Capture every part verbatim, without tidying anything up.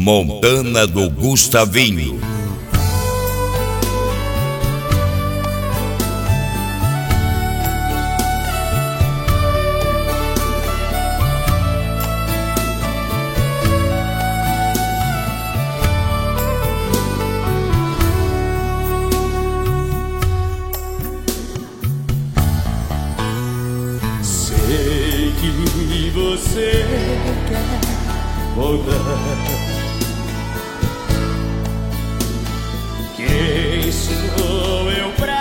Montana do Gustavinho. Sei que você quer voltar. Quem sou eu pra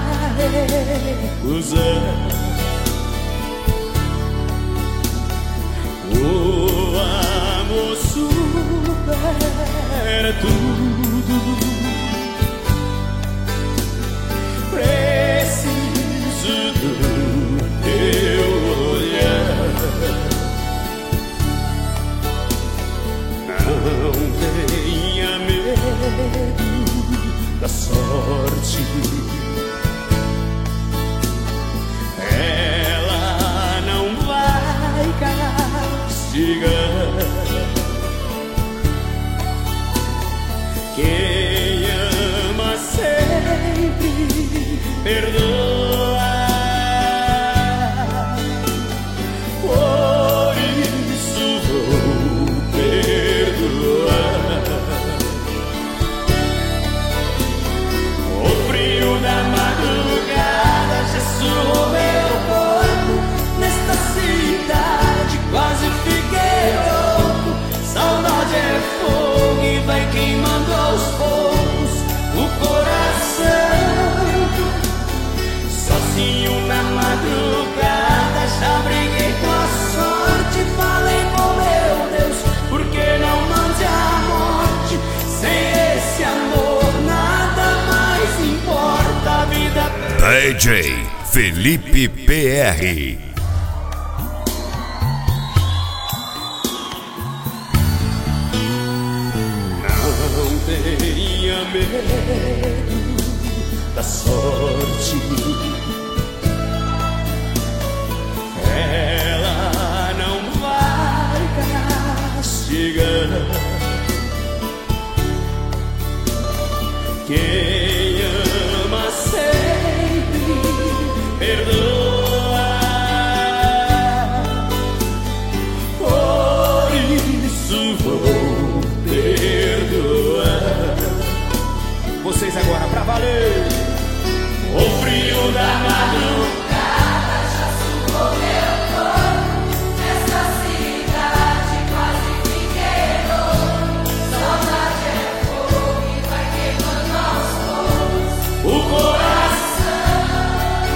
recusar? O amor supera tudo. Preciso do teu olhar. Não tenha medo da sorte, ela não vai castigar. Quem ama sempre perdoa. Por isso vou perdoar. O frio da madrugada já suou meu corpo. Nesta cidade quase fiquei louco. Saudade é fogo e vai queimando aos poucos o coração. Sozinho na madrugada já briguei com a sorte. Falei com meu Deus, por que não mande a morte? Sem esse amor nada mais importa. A vida D J Felipe P R. não tenha medo da sorte. Ela não vai castigar. Quem ama sempre perdoa. Por isso vou perdoar. Vocês agora pra valer. O frio da madrugada já sugou meu corpo. Nessa cidade quase fiquei louco. Saudade é fogo e vai queimando aos poucos o coração.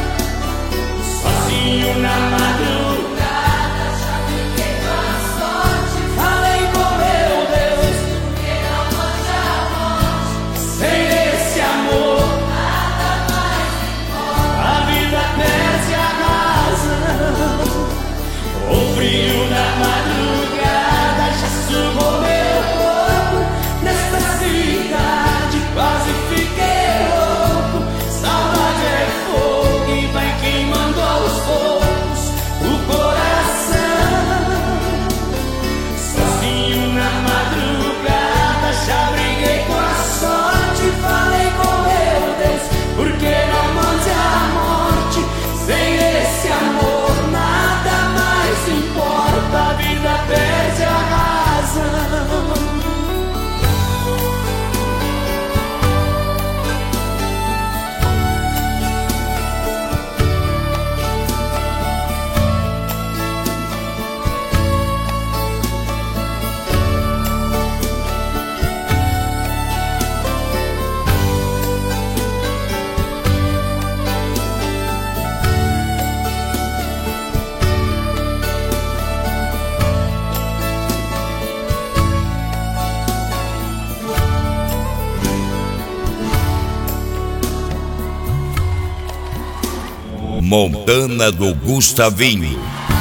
Sozinho na madrugada já fiquei com a sorte. Falei com meu Deus, por que não mande a morte? Sem esse amor nada mais importa. A vida perde a razão. O frio da madrugada já sugou meu corpo. Nesta cidade quase fiquei louco. Saudade é fogo e vai queimando aos poucos o coração. Sozinho na madrugada já briguei com a sorte. Falei com meu Deus, por que não mande a morte? Sem esse amor nada mais importa. A vida perde a razão. Montana do Gustavinho.